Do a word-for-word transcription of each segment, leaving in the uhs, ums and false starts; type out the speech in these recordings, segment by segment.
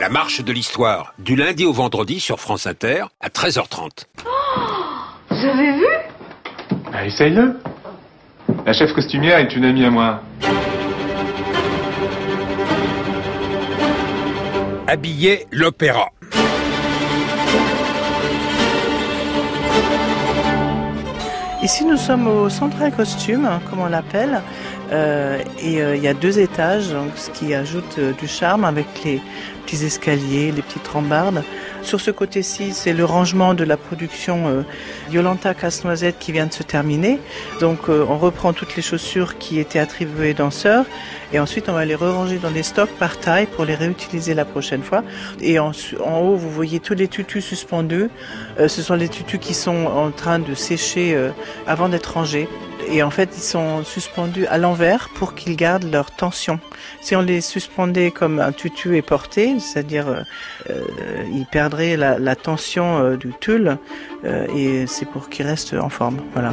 marche de l'histoire, du lundi au vendredi sur France Inter, à treize heures trente. Oh, vous avez vu ? Bah, essaye-le. La chef costumière est une amie à moi. Habiller l'opéra. Ici, nous sommes au Central Costume, comme on l'appelle, euh, et euh, il y a deux étages, donc, ce qui ajoute euh, du charme avec les petits escaliers, les petites rambardes. Sur ce côté-ci, c'est le rangement de la production euh, Yolanta Casse-Noisette qui vient de se terminer. Donc, euh, on reprend toutes les chaussures qui étaient attribuées danseurs et ensuite, on va les re-ranger dans des stocks par taille pour les réutiliser la prochaine fois. Et en, en haut, vous voyez tous les tutus suspendus. Euh, ce sont les tutus qui sont en train de sécher euh, avant d'être rangés. Et en fait, ils sont suspendus à l'envers pour qu'ils gardent leur tension. Si on les suspendait comme un tutu est porté, c'est-à-dire euh, euh, ils perdraient la, la tension euh, du tulle euh, et c'est pour qu'ils restent en forme. Voilà.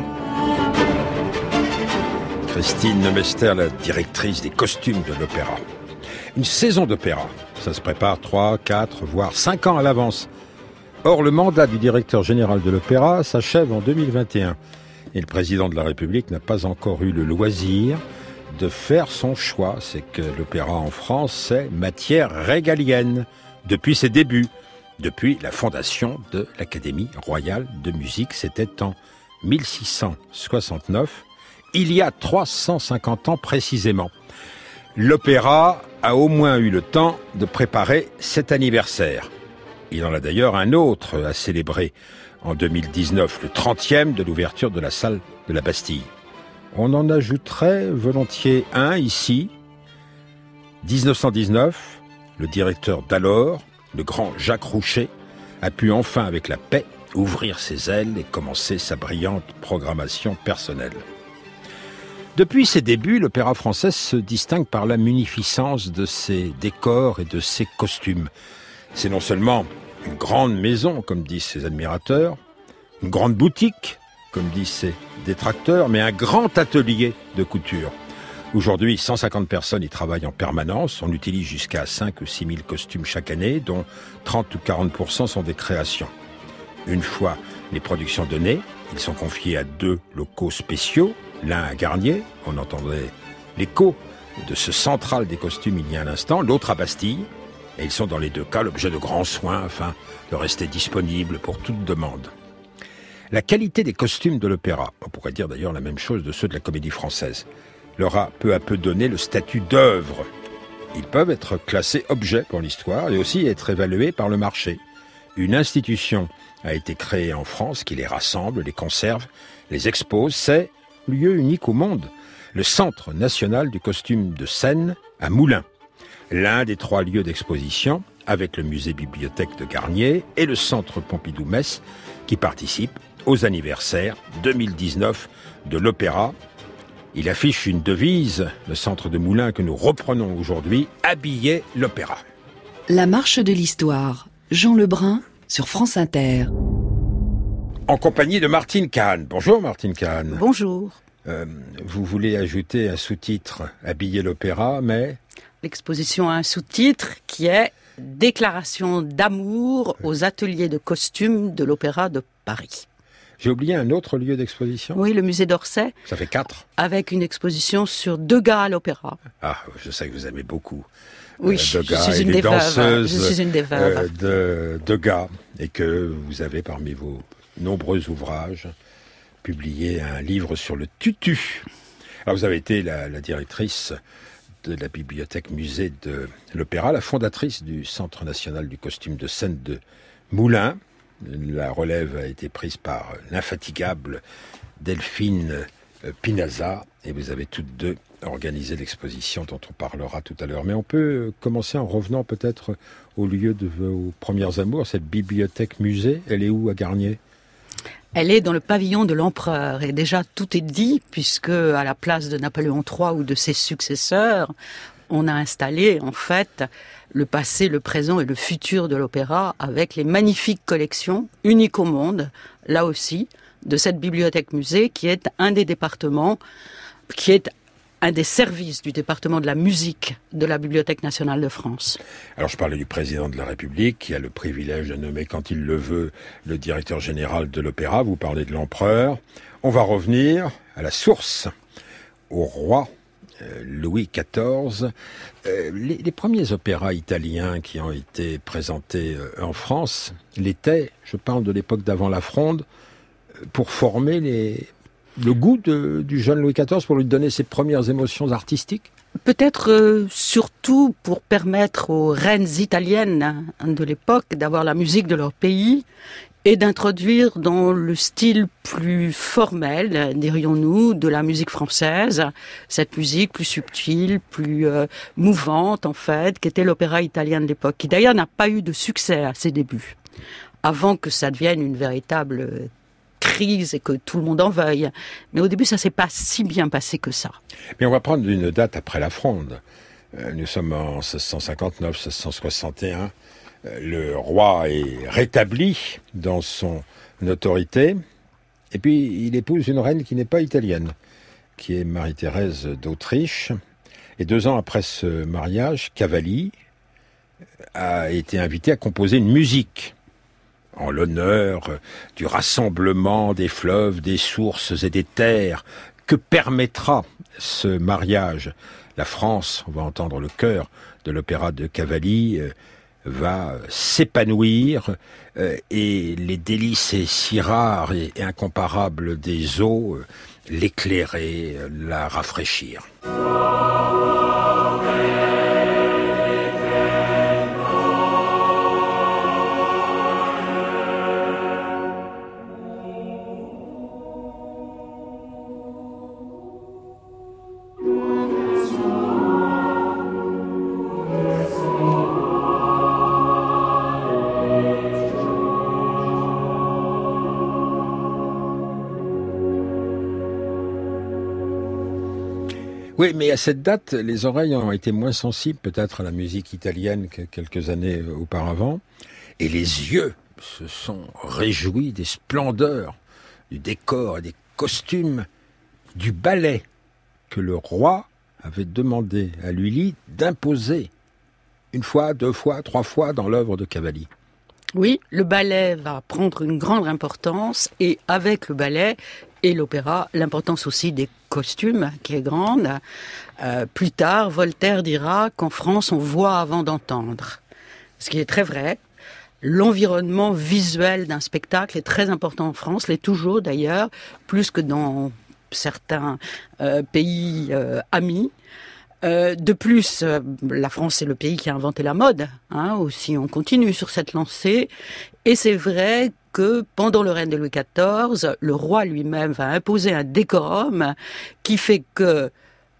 Christine Nemester, la directrice des costumes de l'opéra. Une saison d'opéra, ça se prépare trois, quatre, voire cinq ans à l'avance. Or, le mandat du directeur général de l'opéra s'achève en deux mille vingt et un. Et le président de la République n'a pas encore eu le loisir de faire son choix. C'est que l'opéra en France, c'est matière régalienne depuis ses débuts, depuis la fondation de l'Académie royale de musique. C'était en mille six cent soixante-neuf, il y a trois cent cinquante ans précisément. L'opéra a au moins eu le temps de préparer cet anniversaire. Il en a d'ailleurs un autre à célébrer en deux mille dix-neuf, le trentième de l'ouverture de la salle de la Bastille. On en ajouterait volontiers un ici. dix-neuf cent dix-neuf, le directeur d'alors, le grand Jacques Roucher, a pu enfin, avec la paix, ouvrir ses ailes et commencer sa brillante programmation personnelle. Depuis ses débuts, l'opéra français se distingue par la munificence de ses décors et de ses costumes. C'est non seulement une grande maison, comme disent ses admirateurs, une grande boutique, comme disent ses détracteurs, mais un grand atelier de couture. Aujourd'hui, cent cinquante personnes y travaillent en permanence. On utilise jusqu'à cinq ou six mille costumes chaque année, dont trente ou quarante pour cent sont des créations. Une fois les productions données, ils sont confiés à deux locaux spéciaux, l'un à Garnier, on entendait l'écho de ce central des costumes il y a un instant, l'autre à Bastille, et ils sont dans les deux cas l'objet de grands soins afin de rester disponibles pour toute demande. La qualité des costumes de l'opéra, on pourrait dire d'ailleurs la même chose de ceux de la Comédie Française, leur a peu à peu donné le statut d'œuvre. Ils peuvent être classés objets pour l'histoire et aussi être évalués par le marché. Une institution a été créée en France qui les rassemble, les conserve, les expose. C'est lieu unique au monde, le Centre national du costume de scène à Moulins. L'un des trois lieux d'exposition, avec le musée-bibliothèque de Garnier et le Centre Pompidou-Metz, qui participent aux anniversaires deux mille dix-neuf de l'opéra. Il affiche une devise, le Centre de Moulins que nous reprenons aujourd'hui, habiller l'opéra. La marche de l'histoire, Jean Lebrun, sur France Inter. En compagnie de Martine Kahn. Bonjour Martine Kahn. Bonjour. Euh, vous voulez ajouter un sous-titre, habiller l'opéra, mais... L'exposition a un sous-titre qui est « Déclaration d'amour aux ateliers de costumes de l'Opéra de Paris ». J'ai oublié un autre lieu d'exposition. Oui, le musée d'Orsay. Ça fait quatre. Avec une exposition sur Degas à l'opéra. Ah, je sais que vous aimez beaucoup. Oui, euh, Degas je suis une et des les danseuses veuves. Je suis une des veuves. Euh, de Degas, et que vous avez parmi vos nombreux ouvrages publié un livre sur le tutu. Alors vous avez été la, la directrice de la bibliothèque musée de l'Opéra, la fondatrice du Centre national du costume de scène de Moulins. La relève a été prise par l'infatigable Delphine Pinaza et vous avez toutes deux organisé l'exposition dont on parlera tout à l'heure. Mais on peut commencer en revenant peut-être au lieu de vos premières amours, cette bibliothèque musée. Elle est où à Garnier ? Elle est dans le pavillon de l'empereur et déjà tout est dit puisque à la place de Napoléon trois ou de ses successeurs, on a installé en fait le passé, le présent et le futur de l'opéra avec les magnifiques collections uniques au monde, là aussi, de cette bibliothèque musée qui est un des départements qui est un des services du département de la musique de la Bibliothèque nationale de France. Alors je parlais du président de la République qui a le privilège de nommer quand il le veut le directeur général de l'opéra. Vous parlez de l'empereur. On va revenir à la source, au roi euh, Louis quatorze. Euh, les, les premiers opéras italiens qui ont été présentés euh, en France l'étaient, je parle de l'époque d'avant la Fronde, euh, pour former les... le goût de, du jeune Louis quatorze, pour lui donner ses premières émotions artistiques? Peut-être euh, surtout pour permettre aux reines italiennes de l'époque d'avoir la musique de leur pays et d'introduire dans le style plus formel, dirions-nous, de la musique française, cette musique plus subtile, plus euh, mouvante en fait, qu'était l'opéra italien de l'époque, qui d'ailleurs n'a pas eu de succès à ses débuts, avant que ça devienne une véritable crise et que tout le monde en veuille. Mais au début, ça s'est pas si bien passé que ça. Mais on va prendre une date après la Fronde. Nous sommes en seize cent cinquante-neuf seize cent soixante et un. Le roi est rétabli dans son autorité. Et puis, il épouse une reine qui n'est pas italienne, qui est Marie-Thérèse d'Autriche. Et deux ans après ce mariage, Cavalli a été invité à composer une musique en l'honneur du rassemblement des fleuves, des sources et des terres. Que permettra ce mariage? La France, on va entendre le chœur de l'opéra de Cavalli, euh, va s'épanouir euh, et les délices si rares et, et incomparables des eaux, euh, l'éclairer, euh, la rafraîchir. Oui, mais à cette date, les oreilles ont été moins sensibles peut-être à la musique italienne que quelques années auparavant. Et les yeux se sont réjouis des splendeurs, du décor et des costumes, du ballet que le roi avait demandé à Lully d'imposer une fois, deux fois, trois fois dans l'œuvre de Cavalli. Oui, le ballet va prendre une grande importance et avec le ballet et l'opéra, l'importance aussi des costumes qui est grande. Euh, plus tard, Voltaire dira qu'en France, on voit avant d'entendre. Ce qui est très vrai. L'environnement visuel d'un spectacle est très important en France, l'est toujours d'ailleurs, plus que dans certains euh, pays euh, amis. Euh, de plus, euh, la France est le pays qui a inventé la mode, hein, aussi on continue sur cette lancée, et c'est vrai que pendant le règne de Louis quatorze, le roi lui-même va imposer un décorum qui fait que,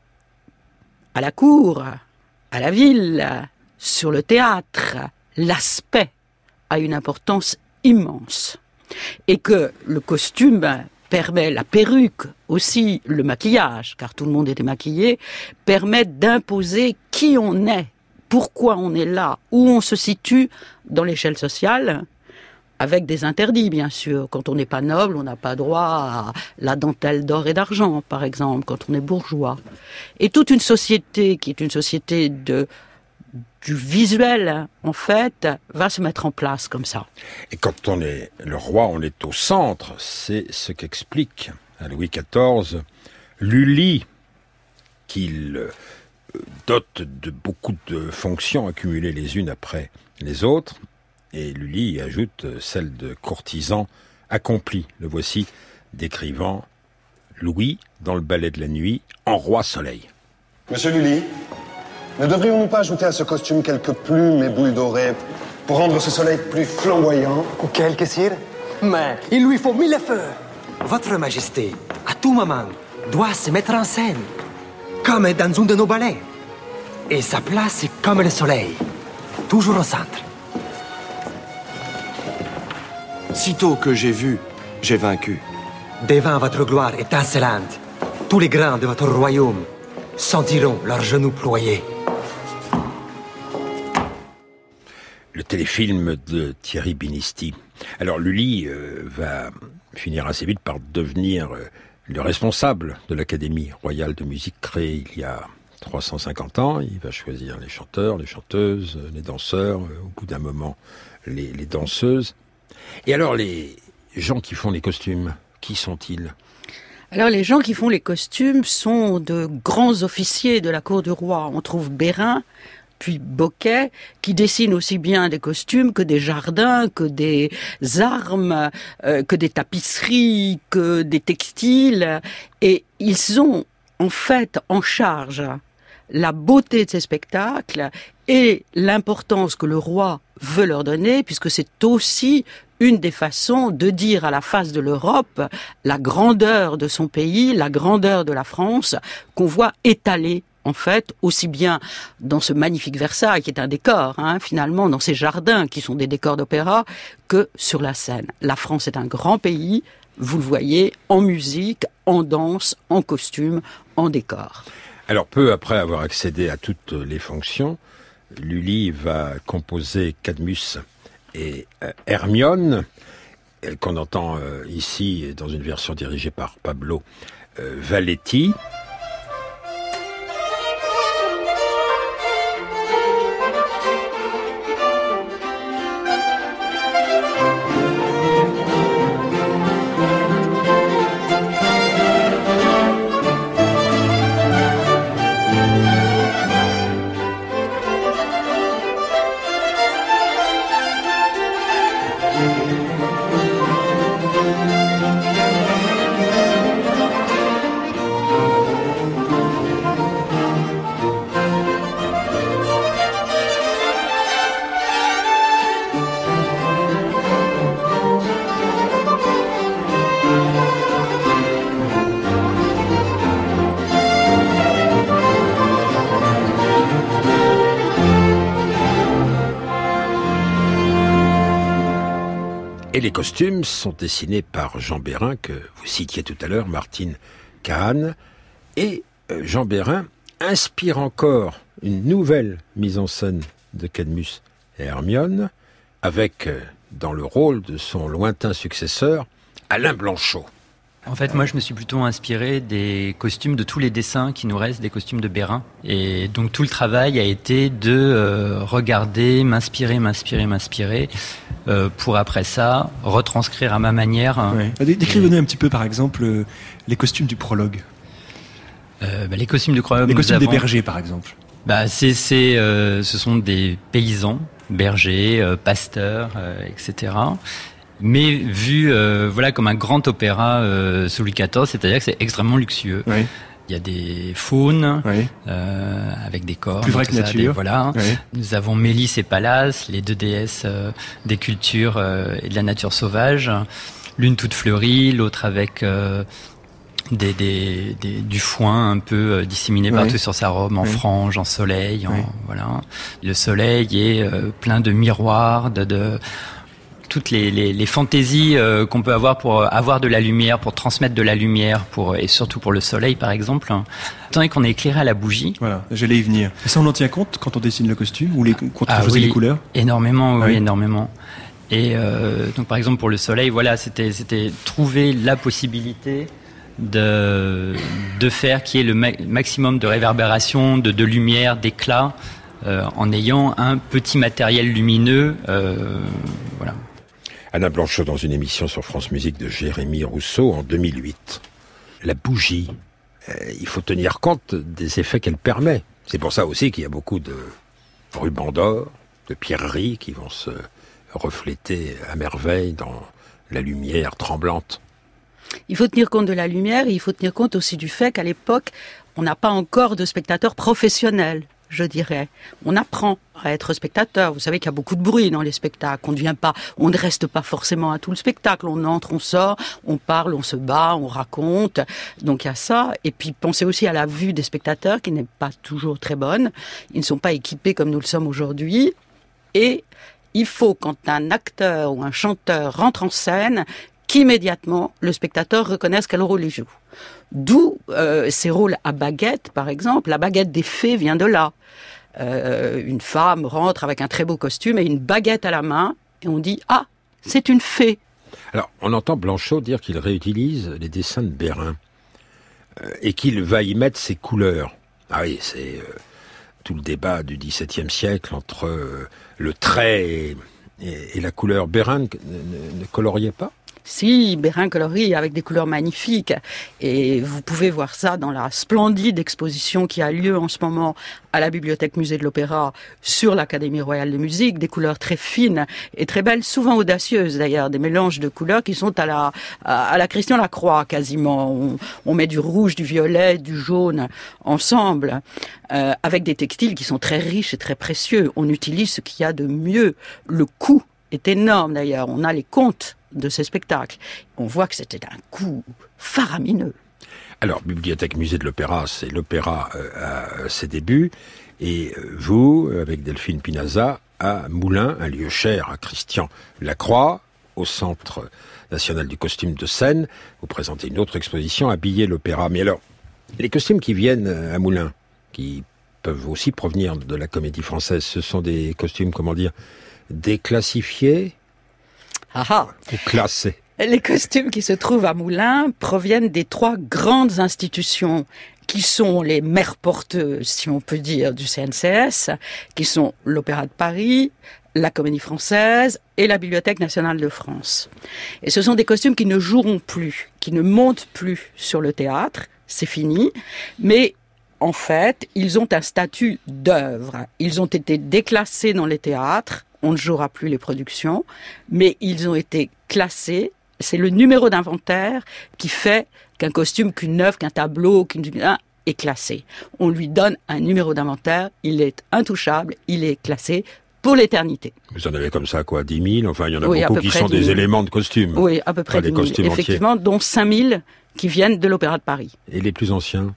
à la cour, à la ville, sur le théâtre, l'aspect a une importance immense, et que le costume permet, la perruque aussi, le maquillage, car tout le monde était maquillé, permettent d'imposer qui on est, pourquoi on est là, où on se situe dans l'échelle sociale, avec des interdits bien sûr. Quand on n'est pas noble, on n'a pas droit à la dentelle d'or et d'argent, par exemple, quand on est bourgeois. Et toute une société qui est une société de du visuel, en fait, va se mettre en place comme ça. Et quand on est le roi, on est au centre. C'est ce qu'explique à Louis quatorze Lully, qu'il dote de beaucoup de fonctions accumulées les unes après les autres. Et Lully ajoute celle de courtisan accompli. Le voici décrivant Louis dans le ballet de la nuit en roi soleil. Monsieur Lully, ne devrions-nous pas ajouter à ce costume quelques plumes et boules dorées pour rendre ce soleil plus flamboyant? Quelques, sire? Mais il lui faut mille feux. Votre Majesté, à tout moment, doit se mettre en scène, comme dans un de nos ballets. Et sa place est comme le soleil, toujours au centre. Sitôt que j'ai vu, j'ai vaincu. Devant votre gloire étincelante, tous les grands de votre royaume sentiront leurs genoux ployés. Le téléfilm de Thierry Binisti. Alors Lully euh, va finir assez vite par devenir euh, le responsable de l'Académie royale de musique créée il y a trois cent cinquante ans. Il va choisir les chanteurs, les chanteuses, les danseurs, au bout d'un moment, les, les danseuses. Et alors, les gens qui font les costumes, qui sont-ils ? Alors, les gens qui font les costumes sont de grands officiers de la cour du roi. On trouve Bérin, puis Bocquet, qui dessinent aussi bien des costumes que des jardins, que des armes, euh, que des tapisseries, que des textiles. Et ils ont, en fait, en charge la beauté de ces spectacles et l'importance que le roi veut leur donner, puisque c'est aussi une des façons de dire à la face de l'Europe la grandeur de son pays, la grandeur de la France, qu'on voit étalée, en fait, aussi bien dans ce magnifique Versailles, qui est un décor, hein, finalement, dans ces jardins qui sont des décors d'opéra, que sur la scène. La France est un grand pays, vous le voyez, en musique, en danse, en costume, en décor. Alors, peu après avoir accédé à toutes les fonctions, Lully va composer Cadmus et euh, Hermione, qu'on entend euh, ici dans une version dirigée par Pablo euh, Valletti. Et les costumes sont dessinés par Jean Bérin, que vous citiez tout à l'heure, Martine Kahn. Et Jean Bérin inspire encore une nouvelle mise en scène de Cadmus et Hermione, avec, dans le rôle de son lointain successeur, Alain Blanchot. En fait, moi, je me suis plutôt inspiré des costumes, de tous les dessins qui nous restent, des costumes de Bérin. Et donc, tout le travail a été de euh, regarder, m'inspirer, m'inspirer, m'inspirer, euh, pour après ça, retranscrire à ma manière. Ouais. Décrivez-nous et... un petit peu, par exemple, euh, les costumes du prologue. Euh, bah, les costumes du prologue. Les costumes avons... des bergers, par exemple. Bah, c'est, c'est, euh, ce sont des paysans, bergers, euh, pasteurs, euh, et cetera, mais vu euh, voilà comme un grand opéra euh, sous Louis quatorze, c'est-à-dire que c'est extrêmement luxueux. Oui. Il y a des faunes, oui. euh, avec des corps. Plus vrai que ça, nature. Des, voilà. Oui. Nous avons Mélis et Pallas, les deux déesses euh, des cultures euh, et de la nature sauvage. L'une toute fleurie, l'autre avec euh, des, des, des, du foin un peu euh, disséminé oui. partout sur sa robe, en oui. franges, en soleil. En, oui. Voilà. Le soleil est euh, plein de miroirs, de... de toutes les, les, les fantaisies euh, qu'on peut avoir pour avoir de la lumière, pour transmettre de la lumière, pour et surtout pour le soleil, par exemple. Étant donné qu'on est éclairé à la bougie. Voilà, j'allais y venir. Et ça, on en tient compte quand on dessine le costume ou les, quand on ah, choisit oui, les couleurs? Énormément, oui, ah, oui, énormément. Et euh, donc, par exemple, pour le soleil, voilà, c'était, c'était trouver la possibilité de, de faire qu'il y ait le ma- maximum de réverbération, de, de lumière, d'éclat, euh, en ayant un petit matériel lumineux, euh, voilà. Alain Blanchot dans une émission sur France Musique de Jérémy Rousseau en deux mille huit. La bougie, euh, il faut tenir compte des effets qu'elle permet. C'est pour ça aussi qu'il y a beaucoup de rubans d'or, de pierreries qui vont se refléter à merveille dans la lumière tremblante. Il faut tenir compte de la lumière et il faut tenir compte aussi du fait qu'à l'époque, on n'a pas encore de spectateurs professionnels. Je dirais. On apprend à être spectateur. Vous savez qu'il y a beaucoup de bruit dans les spectacles. On ne vient pas, on ne reste pas forcément à tout le spectacle. On entre, on sort, on parle, on se bat, on raconte. Donc il y a ça. Et puis pensez aussi à la vue des spectateurs qui n'est pas toujours très bonne. Ils ne sont pas équipés comme nous le sommes aujourd'hui. Et il faut, quand un acteur ou un chanteur rentre en scène, qu'immédiatement le spectateur reconnaisse quel rôle il joue. D'où euh, ces rôles à baguette, par exemple. La baguette des fées vient de là. Euh, une femme rentre avec un très beau costume et une baguette à la main, et on dit « Ah, c'est une fée !» Alors, on entend Blanchot dire qu'il réutilise les dessins de Bérin. et qu'il va y mettre ses couleurs. Ah oui, c'est euh, tout le débat du dix-septième siècle entre euh, le trait et, et, et la couleur. Bérain ne, ne, ne coloriait pas ? Si, Bérain colorie avec des couleurs magnifiques. Et vous pouvez voir ça dans la splendide exposition qui a lieu en ce moment à la Bibliothèque Musée de l'Opéra sur l'Académie Royale de Musique. Des couleurs très fines et très belles, souvent audacieuses d'ailleurs. Des mélanges de couleurs qui sont à la, à la Christian Lacroix quasiment. On, on met du rouge, du violet, du jaune ensemble. Euh, avec des textiles qui sont très riches et très précieux. On utilise ce qu'il y a de mieux. Le coût est énorme d'ailleurs. On a les comptes de ces spectacles. On voit que c'était un coup faramineux. Alors, Bibliothèque Musée de l'Opéra, c'est l'opéra euh, à ses débuts, et vous, avec Delphine Pinaza, à Moulins, un lieu cher à Christian Lacroix, au Centre National du Costume de Seine, vous présentez une autre exposition, Habiller l'Opéra. Mais alors, les costumes qui viennent à Moulins, qui peuvent aussi provenir de la Comédie Française, ce sont des costumes, comment dire, déclassifiés Ah ah. ou classés? Les costumes qui se trouvent à Moulins proviennent des trois grandes institutions qui sont les mères porteuses, si on peut dire, du C N C S, qui sont l'Opéra de Paris, la Comédie Française et la Bibliothèque Nationale de France. Et ce sont des costumes qui ne joueront plus, qui ne montent plus sur le théâtre, c'est fini, mais en fait, ils ont un statut d'œuvre. Ils ont été déclassés dans les théâtres, on ne jouera plus les productions, mais ils ont été classés. C'est le numéro d'inventaire qui fait qu'un costume, qu'une œuvre, qu'un tableau, qu'une est classé. On lui donne un numéro d'inventaire, il est intouchable, il est classé pour l'éternité. Vous en avez comme ça, quoi, dix mille? Enfin, il y en a oui, beaucoup qui sont des éléments de costume. Oui, à peu près dix mille, effectivement, entiers. Dont cinq mille qui viennent de l'Opéra de Paris. Et les plus anciens?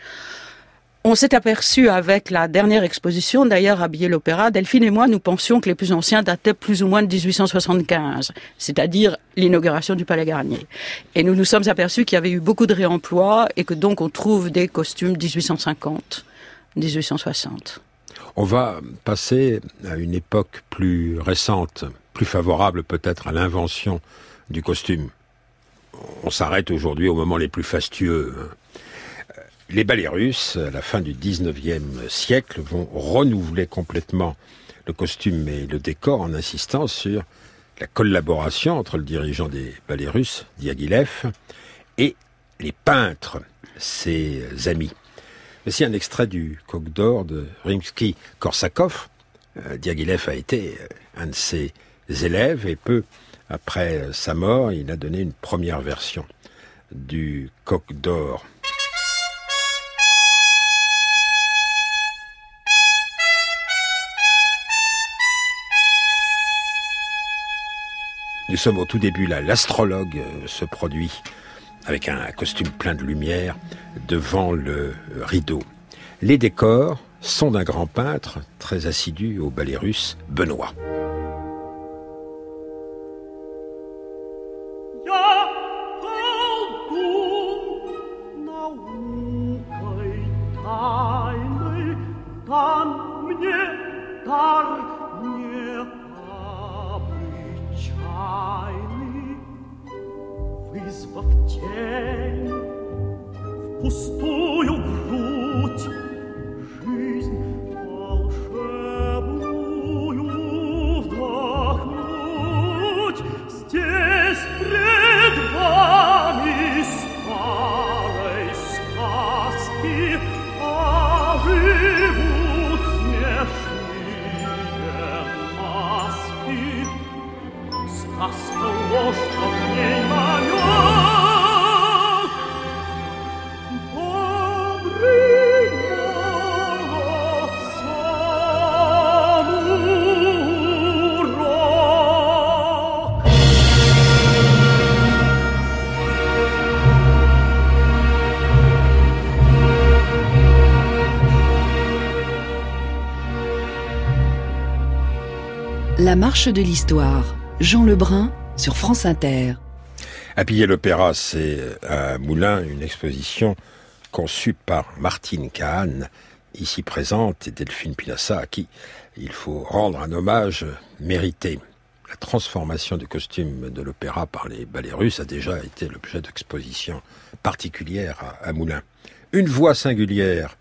On s'est aperçu avec la dernière exposition, d'ailleurs, Habiller l'Opéra, Delphine et moi, nous pensions que les plus anciens dataient plus ou moins de dix-huit cent soixante-quinze, c'est-à-dire l'inauguration du Palais Garnier. Et nous nous sommes aperçus qu'il y avait eu beaucoup de réemploi et que donc on trouve des costumes dix-huit cent cinquante, dix-huit cent soixante. On va passer à une époque plus récente, plus favorable peut-être à l'invention du costume. On s'arrête aujourd'hui aux moments les plus fastueux. Les ballets russes, à la fin du dix-neuvième siècle, vont renouveler complètement le costume et le décor en insistant sur la collaboration entre le dirigeant des ballets russes, Diaghilev, et les peintres, ses amis. Voici un extrait du Coq d'Or de Rimsky-Korsakov. Euh, Diaghilev a été un de ses élèves et peu après sa mort, il a donné une première version du Coq d'Or. Nous sommes au tout début, là, l'astrologue se produit avec un costume plein de lumière devant le rideau. Les décors sont d'un grand peintre très assidu au ballet russe, Benoît. Вызвав тень в пустую грудь, жизнь волшебную вдохнуть. Здесь пред вами старой сказки оживут смешные маски. Сказка ложь, что в ней намек. La marche de l'histoire, Jean Lebrun sur France Inter. Habiller l'Opéra, c'est à Moulins une exposition conçue par Martine Kahn, ici présente, et Delphine Pinaza, à qui il faut rendre un hommage mérité. La transformation du costume de l'opéra par les ballets russes a déjà été l'objet d'expositions particulières à, à Moulins. Une voix singulière,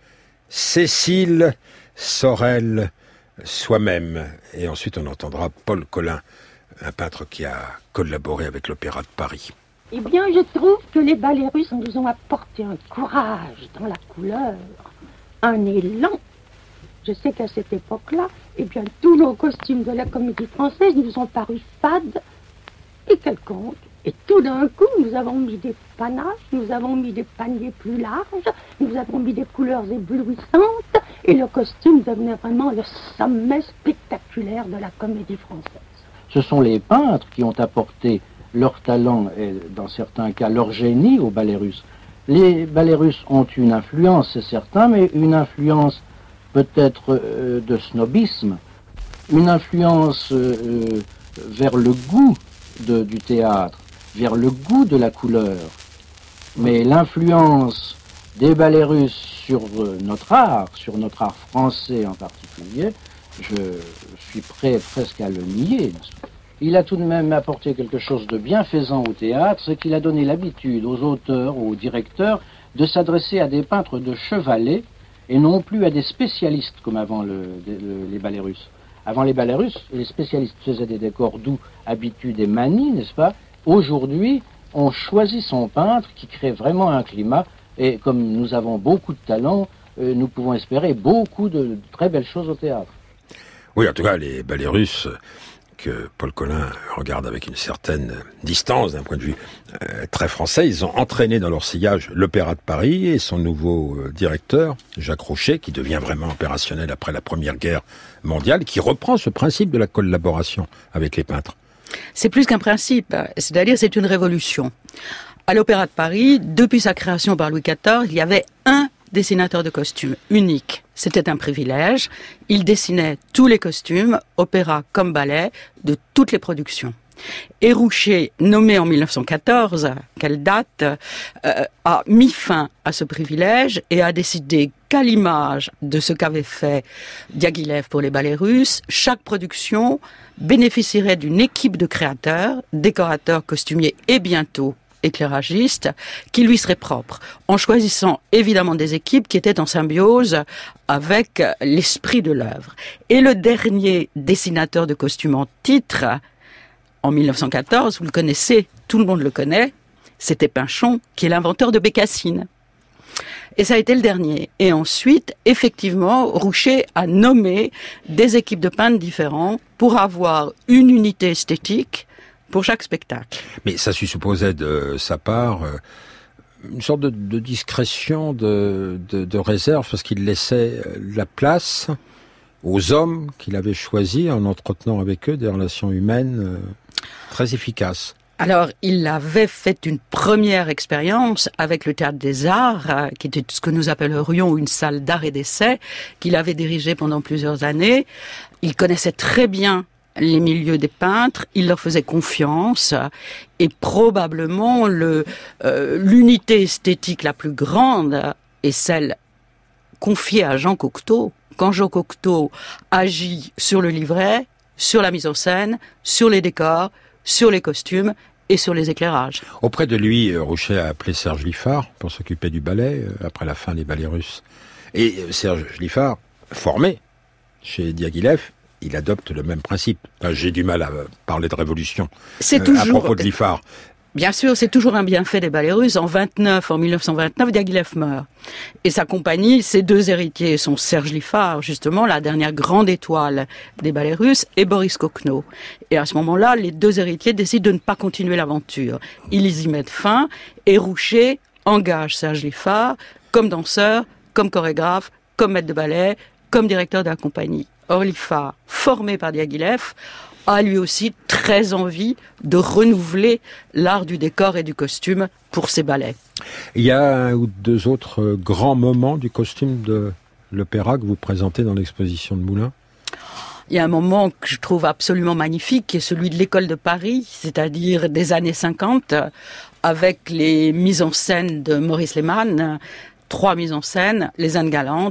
Cécile Sorel soi-même. Et ensuite on entendra Paul Colin, un peintre qui a collaboré avec l'Opéra de Paris. Eh bien, je trouve que les ballets russes nous ont apporté un courage dans la couleur, un élan. Je sais qu'à cette époque-là, eh bien, tous nos costumes de la Comédie Française nous ont paru fades et quelconques. Et tout d'un coup, nous avons mis des panaches, nous avons mis des paniers plus larges, nous avons mis des couleurs éblouissantes, et le costume devenait vraiment le sommet spectaculaire de la Comédie Française. Ce sont les peintres qui ont apporté leur talent et, dans certains cas, leur génie aux ballets russes. Les ballets russes ont une influence, c'est certain, mais une influence peut-être euh, de snobisme, une influence euh, vers le goût de, du théâtre, vers le goût de la couleur. Mais l'influence des ballets russes sur euh, notre art, sur notre art français en particulier, je suis prêt presque à le nier. Il a tout de même apporté quelque chose de bienfaisant au théâtre, c'est qu'il a donné l'habitude aux auteurs, aux directeurs, de s'adresser à des peintres de chevalet et non plus à des spécialistes comme avant le, le, les ballets russes. Avant les ballets russes, les spécialistes faisaient des décors doux, habitudes et manies, n'est-ce pas? Aujourd'hui, on choisit son peintre qui crée vraiment un climat et comme nous avons beaucoup de talent, euh, nous pouvons espérer beaucoup de, de très belles choses au théâtre. Oui, en tout cas, les ballets russes que Paul Colin regarde avec une certaine distance d'un point de vue euh, très français, ils ont entraîné dans leur sillage l'Opéra de Paris et son nouveau euh, directeur, Jacques Rochet, qui devient vraiment opérationnel après la Première Guerre mondiale, qui reprend ce principe de la collaboration avec les peintres. C'est plus qu'un principe, c'est-à-dire c'est une révolution. À l'Opéra de Paris, depuis sa création par Louis quatorze, il y avait un dessinateur de costumes unique. C'était un privilège. Il dessinait tous les costumes, opéra comme ballet, de toutes les productions. Et Roucher, nommé en mille neuf cent quatorze, quelle date, euh, a mis fin à ce privilège et a décidé qu'à l'image de ce qu'avait fait Diaghilev pour les ballets russes, chaque production bénéficierait d'une équipe de créateurs, décorateurs, costumiers et bientôt éclairagiste, qui lui serait propre, en choisissant évidemment des équipes qui étaient en symbiose avec l'esprit de l'œuvre. Et le dernier dessinateur de costumes en titre, en mille neuf cent quatorze, vous le connaissez, tout le monde le connaît, c'était Pinchon, qui est l'inventeur de Bécassine. Et ça a été le dernier. Et ensuite, effectivement, Roucher a nommé des équipes de peintres différents pour avoir une unité esthétique pour chaque spectacle. Mais ça supposait de sa part euh, une sorte de, de discrétion, de, de, de réserve, parce qu'il laissait la place aux hommes qu'il avait choisis en entretenant avec eux des relations humaines euh, très efficaces. Alors, il avait fait une première expérience avec le Théâtre des Arts, euh, qui était ce que nous appellerions une salle d'art et d'essai, qu'il avait dirigée pendant plusieurs années. Il connaissait très bien les milieux des peintres, il leur faisait confiance et probablement le euh, l'unité esthétique la plus grande est celle confiée à Jean Cocteau. Quand Jean Cocteau agit sur le livret, sur la mise en scène, sur les décors, sur les costumes et sur les éclairages. Auprès de lui, Roucher a appelé Serge Liffard pour s'occuper du ballet après la fin des ballets russes. Et Serge Liffard, formé chez Diaghilev, il adopte le même principe. Enfin, j'ai du mal à parler de révolution c'est euh, toujours, à propos de Liffard. Bien sûr, c'est toujours un bienfait des ballets russes. En vingt-neuf, en mille neuf cent vingt-neuf, Diaghilev meurt. Et sa compagnie, ses deux héritiers sont Serge Liffard, justement, la dernière grande étoile des ballets russes, et Boris Kokhno. Et à ce moment-là, les deux héritiers décident de ne pas continuer l'aventure. Ils y mettent fin, et Roucher engage Serge Liffard comme danseur, comme chorégraphe, comme maître de ballet, comme directeur de la compagnie. Or, Liffard, formé par Diaghilev, a lui aussi très envie de renouveler l'art du décor et du costume pour ses ballets. Il y a un ou deux autres grands moments du costume de l'opéra que vous présentez dans l'exposition de Moulins. Il y a un moment que je trouve absolument magnifique, qui est celui de l'école de Paris, c'est-à-dire des années cinquante, avec les mises en scène de Maurice Lehmann, trois mises en scène, les Indes galantes,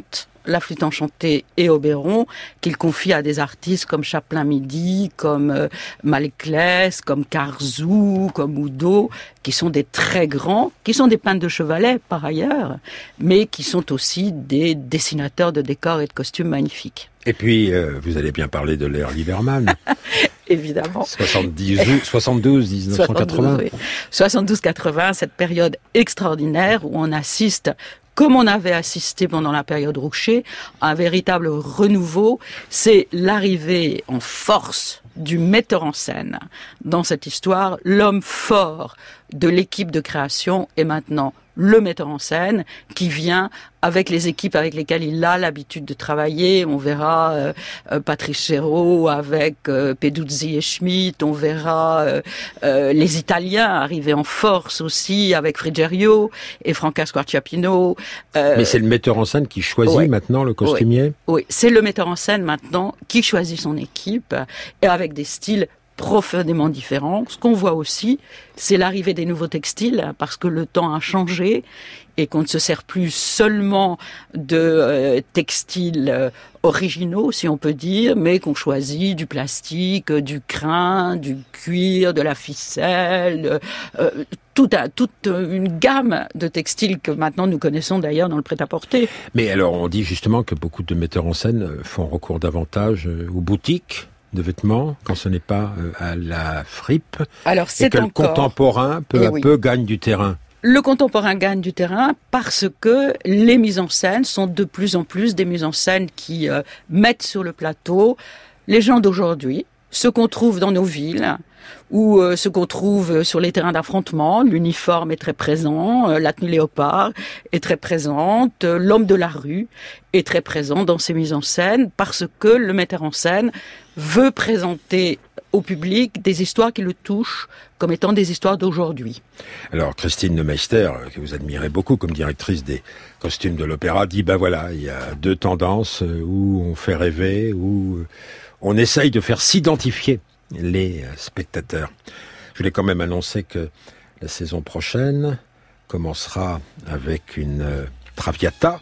la flûte enchantée et Oberon, qu'il confie à des artistes comme Chaplin-Midi, comme euh, Malclès, comme Carzou, comme Oudot, qui sont des très grands, qui sont des peintres de chevalet par ailleurs, mais qui sont aussi des dessinateurs de décors et de costumes magnifiques. Et puis, euh, vous allez bien parler de l'ère Lieberman. Évidemment. soixante-dix, soixante-douze, dix-neuf cent quatre-vingts. soixante-douze, oui. soixante-douze quatre-vingts, cette période extraordinaire où on assiste, comme on avait assisté pendant la période Roucher, à un véritable renouveau. C'est l'arrivée en force du metteur en scène dans cette histoire. L'homme fort de l'équipe de création est maintenant le metteur en scène qui vient avec les équipes avec lesquelles il a l'habitude de travailler. On verra euh, euh, Patrice Chéreau avec euh, Peduzzi et Schmidt. On verra euh, euh, les Italiens arriver en force aussi avec Frigerio et Franca Squarciapino. Euh, Mais c'est le metteur en scène qui choisit ouais, maintenant le costumier. Oui, oui, c'est le metteur en scène maintenant qui choisit son équipe et avec des styles profondément différents. Ce qu'on voit aussi, c'est l'arrivée des nouveaux textiles, parce que le temps a changé et qu'on ne se sert plus seulement de euh, textiles euh, originaux, si on peut dire, mais qu'on choisit du plastique, du crin, du cuir, de la ficelle, euh, toute, un, toute une gamme de textiles que maintenant nous connaissons d'ailleurs dans le prêt-à-porter. Mais alors, on dit justement que beaucoup de metteurs en scène font recours davantage aux boutiques de vêtements, quand ce n'est pas euh, à la fripe, alors, c'est et que encore... le contemporain, peu eh à oui. peu, gagne du terrain. Le contemporain gagne du terrain parce que les mises en scène sont de plus en plus des mises en scène qui euh, mettent sur le plateau les gens d'aujourd'hui, ce qu'on trouve dans nos villes, ou euh, ce qu'on trouve sur les terrains d'affrontement. L'uniforme est très présent, euh, la tenue léopard est très présente, euh, l'homme de la rue est très présent dans ces mises en scène parce que le metteur en scène veut présenter au public des histoires qui le touchent comme étant des histoires d'aujourd'hui. Alors Christine Lemeister, que vous admirez beaucoup comme directrice des costumes de l'opéra, dit ben voilà, il y a deux tendances où on fait rêver, où on essaye de faire s'identifier les spectateurs. Je voulais quand même annoncer que la saison prochaine commencera avec une Traviata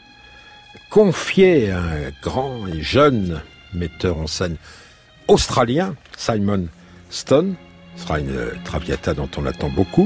confiée à un grand et jeune metteur en scène australien, Simon Stone. Ce sera une Traviata dont on attend beaucoup.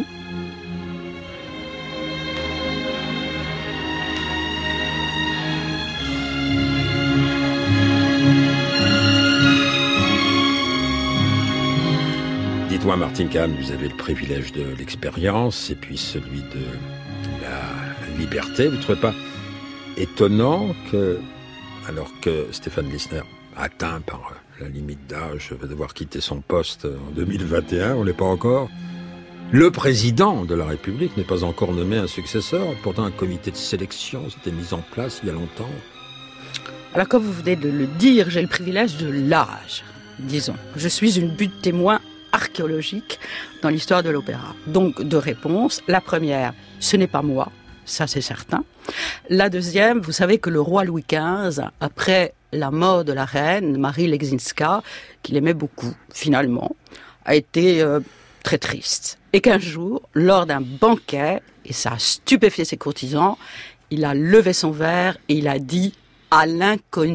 Dites-moi, Martine Kahn, vous avez le privilège de l'expérience et puis celui de la liberté. Vous ne trouvez pas étonnant que, alors que Stéphane Lissner, atteint par la limite d'âge, va devoir quitter son poste en deux mille vingt et un, on n'est pas encore, le président de la République n'est pas encore nommé un successeur. Pourtant, un comité de sélection s'était mis en place il y a longtemps. Alors, comme vous venez de le dire, j'ai le privilège de l'âge, disons. Je suis une butte témoin archéologique dans l'histoire de l'opéra. Donc, deux réponses. La première, ce n'est pas moi, ça c'est certain. La deuxième, vous savez que le roi Louis quinze, après la mort de la reine, Marie Leczinska, qu'il aimait beaucoup, finalement, a été euh, très triste. Et qu'un jour, lors d'un banquet, et ça a stupéfié ses courtisans, il a levé son verre et il a dit « à l'inconnu ».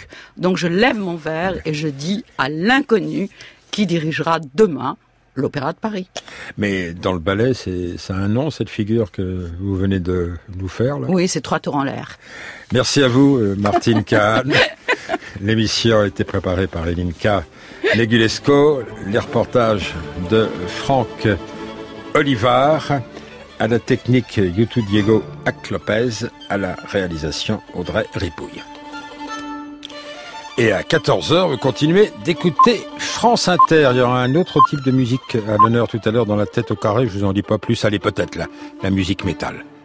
Donc je lève mon verre et je dis « à l'inconnu » qui dirigera demain l'Opéra de Paris. Mais dans le ballet, c'est, ça a un nom, cette figure que vous venez de nous faire, là? Oui, c'est trois tours en l'air. Merci à vous, Martine Kahn. L'émission a été préparée par Elinka Negulesco. Les reportages de Franck Olivard. À la technique, YouTube Diego Ac-Lopez. À la réalisation, Audrey Ripouille. Et à quatorze heures, vous continuez d'écouter France Inter. Il y aura un autre type de musique à l'honneur tout à l'heure dans la tête au carré. Je vous en dis pas plus. Allez, peut-être là, la musique métal.